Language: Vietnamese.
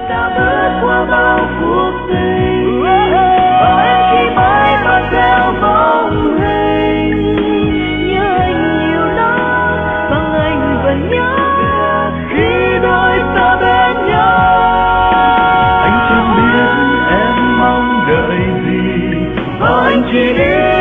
đã bước qua bao cuộc tình, và em chỉ mãi mang theo bóng hình. Nhớ anh nhiều lắm, và anh vẫn nhớ khi đôi ta bên nhau. Anh chẳng biết em mong đợi gì, và anh chỉ biết